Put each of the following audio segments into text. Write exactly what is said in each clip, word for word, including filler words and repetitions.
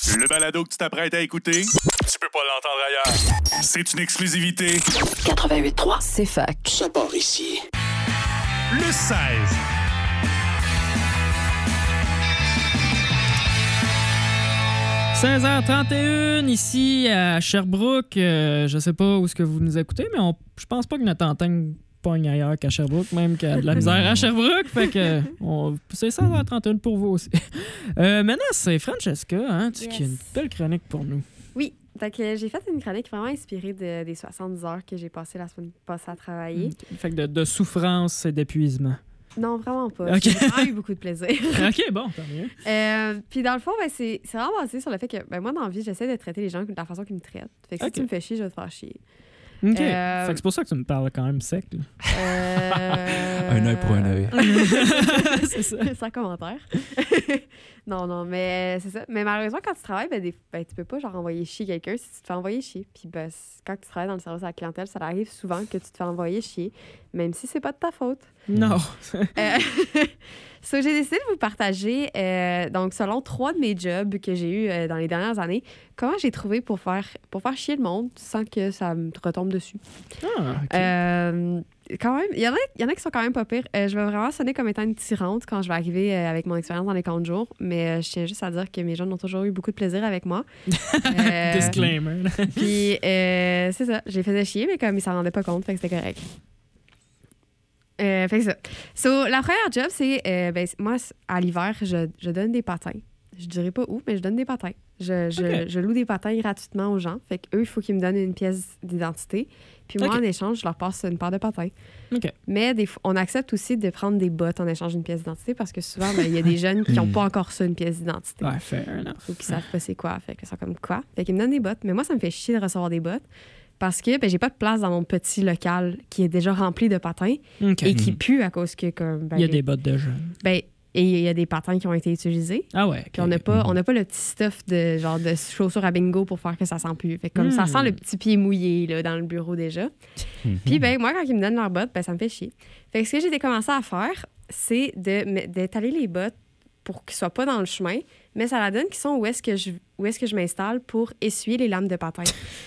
Le balado que tu t'apprêtes à écouter, tu peux pas l'entendre ailleurs. C'est une exclusivité. quatre-vingt-huit trois, c'est fac. Ça part ici. Le seize. seize heures trente et une ici à Sherbrooke. Euh, je sais pas où est-ce que vous nous écoutez, mais on, je pense pas que notre antenne pogne ailleurs qu'à Sherbrooke, même qu'il y a de la misère à Sherbrooke. Fait que on, c'est seize heures trente et une pour vous aussi. Euh, maintenant, c'est Francesca hein, tu, Yes. qui a une belle chronique pour nous. Oui, donc euh, j'ai fait une chronique vraiment inspirée de- des soixante-dix heures que j'ai passées la semaine passée à travailler. Fait que de, de souffrance et d'épuisement. Non, vraiment pas. Ok. J'ai vraiment eu beaucoup de plaisir. OK, bon, tant mieux. Euh, puis dans le fond, ben, c'est c'est vraiment basé sur le fait que ben, moi, dans la vie, j'essaie de traiter les gens de la façon qu'ils me traitent. Fait que Ok. si tu me fais chier, je vais te faire chier. OK. Euh, Fait que c'est pour ça que tu me parles quand même sec. là. Euh... Un œil pour un œil. C'est ça. Sans commentaire. non, non, mais c'est ça. Mais malheureusement, quand tu travailles, ben, des... ben, tu peux pas genre envoyer chier quelqu'un si tu te fais envoyer chier. Puis ben, c- quand tu travailles dans le service à la clientèle, ça arrive souvent que tu te fais envoyer chier, même si c'est pas de ta faute. Non. Euh, so, j'ai décidé de vous partager, euh, donc selon trois de mes jobs que j'ai eus euh, dans les dernières années, comment j'ai trouvé pour faire, pour faire chier le monde sans que ça me retombe dessus. Ah, OK. Euh, quand même, il y en a, il y en a qui sont quand même pas pires. Euh, je vais vraiment sonner comme étant une tyrante quand je vais arriver euh, avec mon expérience dans les camps de jour, mais euh, je tiens juste à dire que mes jeunes ont toujours eu beaucoup de plaisir avec moi. Euh, Disclaimer. là. Puis, euh, c'est ça, je les faisais chier, mais comme ils s'en rendaient pas compte, fait que c'était correct. Euh, fait que ça. So, la première job, c'est, euh, ben, moi, c- à l'hiver, je, je donne des patins. Je dirais pas où, mais je donne des patins. Je, je, Ok. je loue des patins gratuitement aux gens. Fait qu'eux, il faut qu'ils me donnent une pièce d'identité. Puis moi, Ok. en échange, je leur passe une paire de patins. OK. Mais des fois, on accepte aussi de prendre des bottes en échange d'une pièce d'identité parce que souvent, ben, il y a des jeunes qui n'ont pas encore ça, une pièce d'identité. Ouais, fair enough. Ou qui savent pas c'est quoi. Fait que ça comme quoi. Fait qu'ils me donnent des bottes. Mais moi, ça me fait chier de recevoir des bottes parce que ben, j'ai pas de place dans mon petit local qui est déjà rempli de patins OK. et qui pue à cause que comme ben, Il y a les- des bottes de jeunes. ben, et il y a des patins qui ont été utilisés. Ah ouais. Puis on n'a pas, on n'a pas le petit stuff de genre de chaussures à bingo pour faire que ça sent plus. Fait que comme ça Mm. sent le petit pied mouillé là, dans le bureau déjà. Puis ben moi quand ils me donnent leurs bottes, ben ça me fait chier. Fait que ce que j'ai commencé à faire, c'est de me- d'étaler les bottes pour qu'ils soient pas dans le chemin, mais ça la donne qu'ils sont où est-ce que je où est-ce que je m'installe pour essuyer les lames de patins.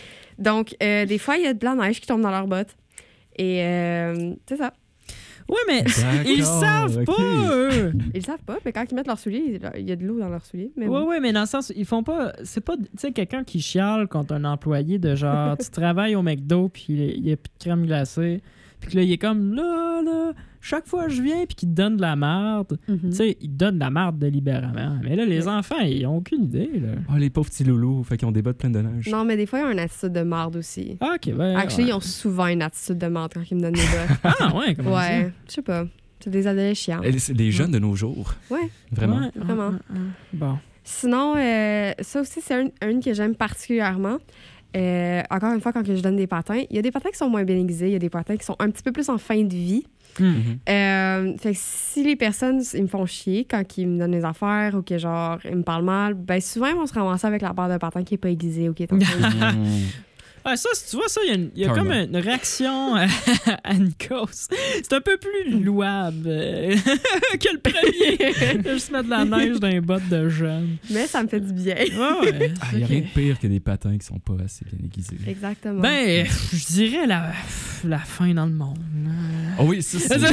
Donc euh, des fois il y a de la neige qui tombe dans leurs bottes. Et euh, c'est ça. Ouais, mais ils D'accord, savent ok. pas, eux. Ils le savent pas, mais quand ils mettent leurs souliers, il y a de l'eau dans leurs souliers. Mais Ouais, bon. ouais, mais dans le sens, ils font pas. C'est pas, tu sais, quelqu'un qui chiale contre un employé de genre, tu travailles au McDo, puis il il y a plus de crème glacée, puis que là, il est comme là, là, chaque fois je viens, puis qu'il te donne de la merde. Mhm. Tu sais, il te donne de la merde délibérément. Mais là, les enfants, ils ont aucune idée, là. Oh, les pauvres petits loulous, fait qu'ils ont des bottes pleines de neige. Non, mais des fois, ils ont une attitude de marde aussi. Ah, ok, ben. Actually, ouais. ils ont souvent une attitude de marde quand ils me donnent des bottes. Ah, ouais, comment ouais, je sais pas. C'est des adolescents. Eh, c'est les jeunes de nos jours. Ouais. ça? Vraiment. Ouais, Vraiment. ouais, ouais, ouais. Bon. Sinon, euh, ça aussi, c'est un- une que j'aime particulièrement. Euh, encore une fois, quand que je donne des patins, il y a des patins qui sont moins bien aiguisés, il y a des patins qui sont un petit peu plus en fin de vie. Hmm. Euh, fait que si les personnes, ils me font chier quand ils me donnent des affaires ou que genre, ils me parlent mal, ben souvent, ils vont se ramasser avec la paire de patins qui est pas aiguisée ou qui est en fin de vie. Mhm. Ah, ça, tu vois, ça, il y a, une- il y a Karma. comme une réaction à, à Nikos. C'est un peu plus louable euh, que le premier. De juste mettre de la neige dans les bottes de jeunes. Mais ça me fait du bien. Ouais, ouais. Ah, il y a rien de pire que des patins qui sont pas assez bien aiguisés. Exactement. Ben, je dirais la, la fin dans le monde. Oh oui, ça, c'est...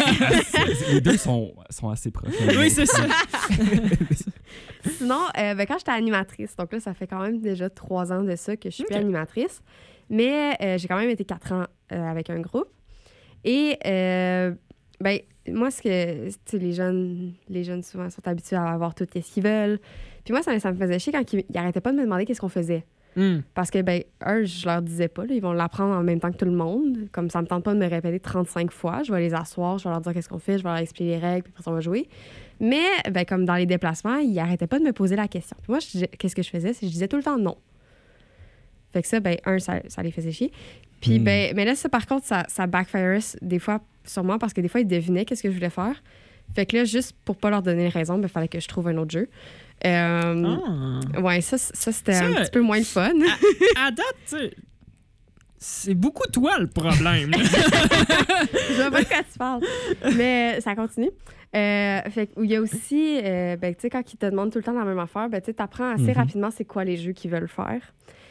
c'est- les deux sont, sont assez proches. Oui, c'est ça. Sinon, euh, ben, quand j'étais animatrice, donc là, ça fait quand même déjà trois ans de ça que je suis plus Ok. animatrice, mais euh, j'ai quand même été quatre ans euh, avec un groupe. Et, euh, ben, moi, ce que, tu sais, les jeunes, les jeunes souvent sont habitués à avoir tout ce qu'ils veulent. Puis moi, ça, ça me faisait chier quand ils, ils arrêtaient pas de me demander qu'est-ce qu'on faisait. Hmm. Parce que, ben, eux, je leur disais pas, là, ils vont l'apprendre en même temps que tout le monde. Comme ça me tente pas de me répéter trente-cinq fois, je vais les asseoir, je vais leur dire qu'est-ce qu'on fait, je vais leur expliquer les règles, puis après ça, on va jouer. Mais, ben, comme dans les déplacements, ils arrêtaient pas de me poser la question. Puis moi, je disais- qu'est-ce que je faisais? C'est que je disais tout le temps non. Fait que ça, ben, un, ça, ça les faisait chier. Puis, Hmm. ben, mais là, ça, par contre, ça, ça backfire des fois sur moi parce que des fois, ils devinaient qu'est-ce que je voulais faire. Fait que là, juste pour pas leur donner raison, il fallait que je trouve un autre jeu. Euh, Ah. Ouais, ça, ça c'était Ça, un petit peu moins le fun. À date, tu sais, c'est beaucoup toi le problème. Je vois pas de quoi tu parles. Mais ça continue. Euh, fait il y a aussi, euh, ben, tu sais, quand ils te demandent tout le temps la même affaire, ben, tu apprends assez mm-hmm. rapidement c'est quoi les jeux qu'ils veulent faire.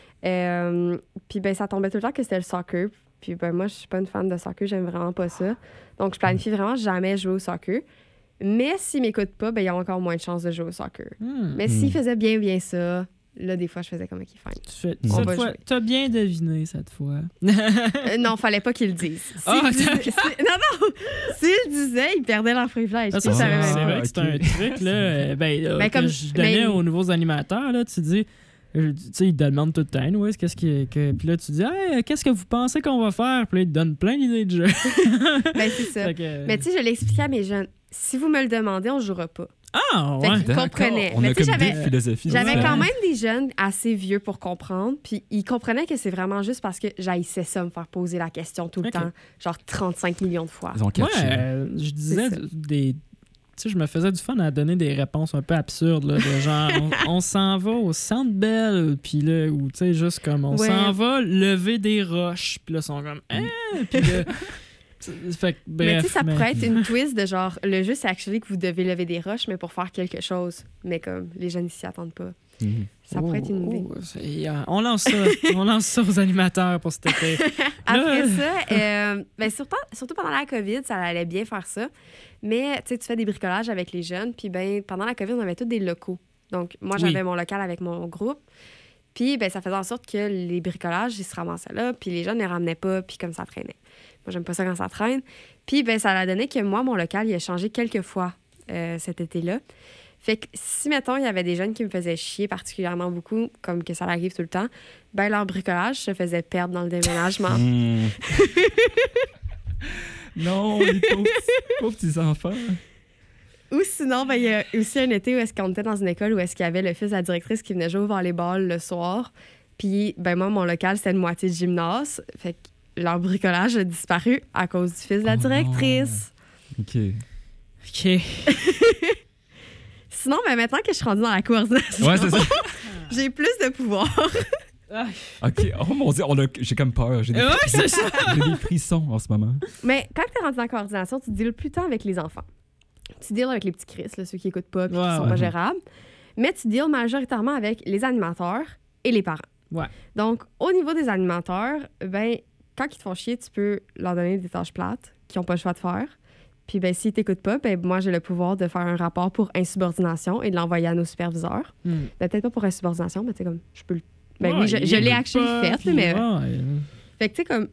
Euh, puis ben, ça tombait tout le temps que c'était le soccer. Puis ben, moi, je suis pas une fan de soccer, j'aime vraiment pas ça. Donc, je planifie vraiment jamais jouer au soccer. Mais s'ils m'écoutent pas, ben, ils ont encore moins de chances de jouer au soccer. Mm. Mais s'ils faisaient bien, bien ça, là, des fois, je faisais comme OK, fine. Tu fais, cette fois, t'as bien deviné cette fois. euh, non, fallait pas qu'ils le disent. Si oh, disaient, si, non, non! S'ils le disaient, ils perdaient leur privilège. Ah, c'est ça, c'est, c'est vrai que c'est un truc, là, euh, ben, là, ben, comme, que je donnais ben, aux nouveaux animateurs, là, tu dis... Tu sais, ils te demandent tout le temps, ouais, qu'est-ce qui, que, puis là, tu dis, hey, qu'est-ce que vous pensez qu'on va faire? Puis là, ils te donnent plein d'idées de jeu. Ben, c'est ça. Que, mais tu sais, je l'expliquais à mes jeunes, si vous me le demandez, on ne jouera pas. Ah, ouais. Ils comprenaient. On mais a comme j'avais, deux philosophies. J'avais quand même des jeunes assez vieux pour comprendre, puis ils comprenaient que c'est vraiment juste parce que j'haïssais ça, me faire poser la question tout le okay. temps, genre trente-cinq millions de fois. Ils ont catché. Ouais, euh, je disais des... Tu sais, je me faisais du fun à donner des réponses un peu absurdes, là, de genre, on, on s'en va au Centre Bell, puis là, ou tu sais, juste comme, on ouais. s'en va lever des roches, puis là, ils sont comme, hein, puis là... Fait que, bref, mais tu sais, ça mais... pourrait être une twist de genre, le jeu, c'est actually que vous devez lever des roches, mais pour faire quelque chose. Mais comme, les jeunes ici attendent pas. Mm-hmm. Ça pourrait oh, être une idée. Oh, yeah. On lance ça. On lance ça aux animateurs pour cet été. Après ça, euh, ben, surtout, surtout pendant la COVID, ça allait bien faire ça. Mais tu fais des bricolages avec les jeunes. Puis ben, pendant la COVID, on avait tous des locaux. Donc, moi, j'avais oui. mon local avec mon groupe. Puis ben, ça faisait en sorte que les bricolages, ils se ramassaient là. Puis les jeunes ne les ramenaient pas. Puis comme ça traînait. Moi, j'aime pas ça quand ça traîne. Puis ben, ça a donné que moi, mon local, il a changé quelques fois euh, cet été-là. Fait que si, mettons, il y avait des jeunes qui me faisaient chier particulièrement beaucoup, comme que ça arrive tout le temps, ben leur bricolage se faisait perdre dans le déménagement. Mmh. Non, les pauvres petits, pauvres petits enfants. Ou sinon, ben, il y a aussi un été où est-ce qu'on était dans une école où est-ce qu'il y avait le fils de la directrice qui venait jouer au volleyball le soir. Puis, ben moi, mon local, c'était une moitié de gymnase. Fait que leur bricolage a disparu à cause du fils de la oh directrice. Non. OK. OK. Sinon, ben, maintenant que je suis rendue dans la coordination, ouais, c'est ça. j'ai plus de pouvoir. OK. Oh mon Dieu, on a... j'ai comme peur. J'ai des... Ouais, c'est ça. J'ai des frissons en ce moment. Mais quand tu es rendu dans la coordination, tu deals plus tard avec les enfants. Tu deals avec les petits Chris, là, ceux qui n'écoutent pas et ouais, qui sont ouais. pas gérables. Mais tu deals majoritairement avec les animateurs et les parents. Ouais. Donc, au niveau des animateurs, ben, quand ils te font chier, tu peux leur donner des tâches plates qu'ils n'ont pas le choix de faire. Puis, ben, s'ils ne t'écoutent pas, ben, moi, j'ai le pouvoir de faire un rapport pour insubordination et de l'envoyer à nos superviseurs. Mm. Ben, peut-être pas pour insubordination, mais tu sais, comme, je peux le. Ben ouais, oui, je, je l'ai actually fait, mais. Ouais. Fait que, tu sais, comme.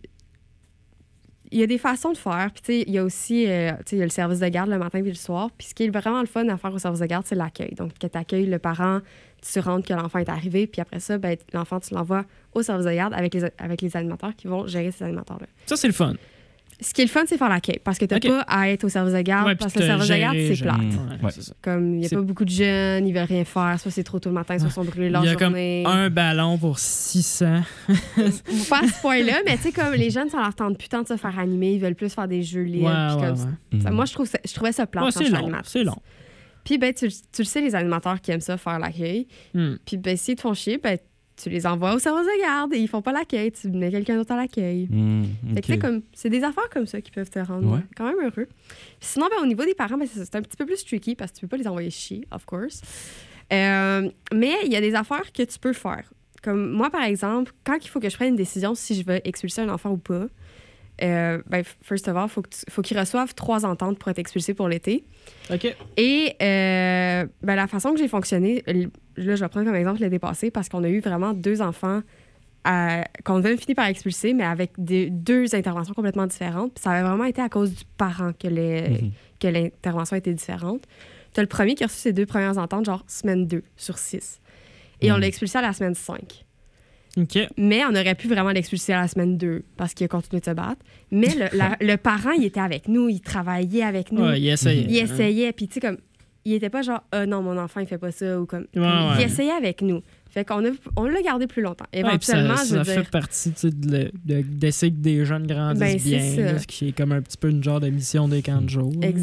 Il y a des façons de faire. Puis, tu sais, il y a aussi euh, tu sais, il y a le service de garde le matin et le soir. Puis, ce qui est vraiment le fun à faire au service de garde, c'est l'accueil. Donc, quand tu accueilles le parent, tu rentres que l'enfant est arrivé. Puis après ça, ben, l'enfant, tu l'envoies au service de garde avec les, avec les animateurs qui vont gérer ces animateurs-là. Ça, c'est le fun. Ce qui est le fun, c'est faire l'accueil. Parce que tu n'as okay. pas à être au service de garde. Ouais, parce que le service de garde, c'est plate. Mmh. Ouais, c'est comme, il n'y a c'est... pas beaucoup de jeunes, ils ne veulent rien faire. Soit c'est trop tôt le matin, soit ils sont brûlés leur journée. Il y a comme un ballon pour six cents. Pas à ce point-là, mais tu sais, comme les jeunes, ça leur tente plus tant de se faire animer. Ils veulent plus faire des jeux libres. Ouais, ouais, comme ouais. Ça, mmh. Moi, je, trouve ça, je trouvais ça plate ouais, quand je suis long, animatrice. C'est long. Puis, ben, tu, tu le sais, les animateurs qui aiment ça, faire l'accueil. Mmh. Puis, ben, s'ils te font chier, ben, tu les envoies au service de garde et ils font pas l'accueil. Tu mets quelqu'un d'autre à l'accueil. Mmh, okay. Fait que, tu sais, comme, c'est des affaires comme ça qui peuvent te rendre ouais. quand même heureux. Puis sinon, ben, au niveau des parents, ben, c'est, c'est un petit peu plus tricky parce que tu peux pas les envoyer chier, of course. Euh, mais il y a des affaires que tu peux faire. Comme moi, par exemple, quand il faut que je prenne une décision si je veux expulser un enfant ou pas, euh, ben, first of all, il faut, faut qu'ils reçoivent trois ententes pour être expulsés pour l'été. OK. Et euh, ben, la façon que j'ai fonctionné, là, je vais prendre comme exemple l'été passé parce qu'on a eu vraiment deux enfants à, qu'on avait fini par expulser, mais avec des, deux interventions complètement différentes. Puis ça avait vraiment été à cause du parent que, les, mm-hmm. que l'intervention était différente. Tu as le premier qui a reçu ses deux premières ententes, genre semaine deux sur six. Et mm. on l'a expulsé à la semaine cinq. Okay. Mais on aurait pu vraiment l'expulser à la semaine deux parce qu'il a continué de se battre. Mais le, la, le parent, il était avec nous, il travaillait avec nous. Ouais, il essayait. Il essayait. Puis, tu sais, comme, il était pas genre, ah oh, non, mon enfant, il fait pas ça. Ou comme, ouais, comme ouais. Il essayait avec nous. Fait qu'on a, on l'a gardé plus longtemps. Éventuellement, ouais, ça, je veux ça dire... fait partie de, de, d'essayer que des jeunes grandissent ben, bien. Là, ce qui est comme un petit peu une genre de mission des camps de jour. Exact.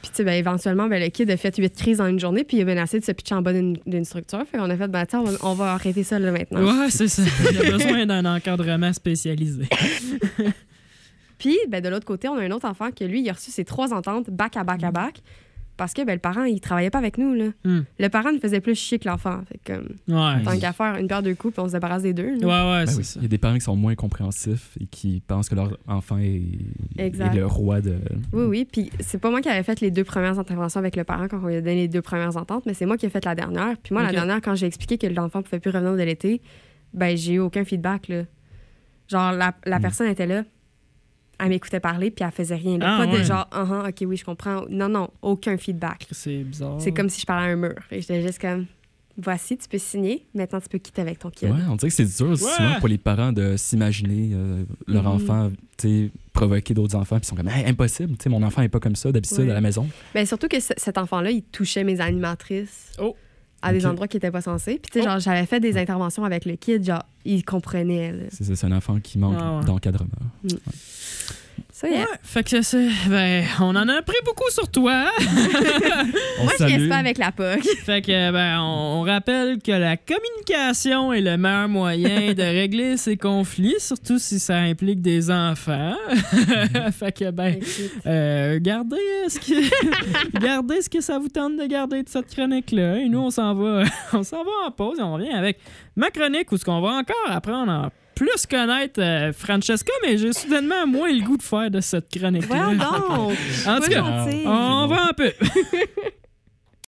Puis, tu sais, ben, éventuellement, ben, le kid a fait huit crises en une journée, puis il a menacé de se pitcher en bas d'une, d'une structure. Fait qu'on a fait, ben, tiens, on va, on va arrêter ça là maintenant. Ouais, c'est ça. Il a besoin d'un encadrement spécialisé. Puis, ben, de l'autre côté, on a un autre enfant que lui, il a reçu ses trois ententes back à back à back. Parce que ben, le parent, il travaillait pas avec nous. Là. Mm. Le parent nous faisait plus chier que l'enfant. Fait que, comme, Ouais. tant qu'à faire une paire de coups, puis on se débarrasse des deux. Ouais, Là. ouais, Ben c'est oui, ça. il y a des parents qui sont moins compréhensifs et qui pensent que leur enfant est, Exact. est le roi de. Oui, oui. Puis c'est pas moi qui avais fait les deux premières interventions avec le parent quand on lui a donné les deux premières ententes, mais c'est moi qui ai fait la dernière. Puis moi, Ok. la dernière, quand j'ai expliqué que l'enfant pouvait plus revenir de l'été, ben j'ai eu aucun feedback. Là. Genre, la, la Mm. personne était là, elle m'écoutait parler, puis elle faisait rien. Là. Ah, pas de ouais. genre, ah, uh-huh, OK, oui, je comprends. Non, non, aucun feedback. C'est bizarre. C'est comme si je parlais à un mur. Et j'étais juste comme, voici, tu peux signer, maintenant tu peux quitter avec ton kid. Ouais, on dirait que c'est dur souvent pour les parents de s'imaginer euh, leur Mhm. enfant, tu sais, provoquer d'autres enfants, puis ils sont comme, hey, impossible, tu sais, mon enfant n'est pas comme ça d'habitude Ouais. à la maison. Ben, surtout que c- cet enfant-là, il touchait mes animatrices Oh. à des Ok. endroits qui n'étaient pas censés. Puis, tu sais, Oh. genre, j'avais fait des interventions avec le kid, genre, il comprenait. Là. C'est ça, c'est un enfant qui manque Ah ouais. d'encadrement. Ça, yeah. Ouais, fait que c'est. Ben, on en a appris beaucoup sur toi. On Moi, je salue. reste pas avec la P O C. Fait que, ben, on, on rappelle que la communication est le meilleur moyen de régler ces conflits, surtout si ça implique des enfants. Fait que, ben, euh, gardez, euh, ce que, gardez ce que ça vous tente de garder de cette chronique-là. Et nous, on s'en va, on s'en va en pause et on revient avec ma chronique où ce qu'on va encore apprendre à plus connaître euh, Francesca, mais j'ai soudainement moins le goût de faire de cette chronique-là. Voyons donc. En tout cas, Pas gentil. on va un peu.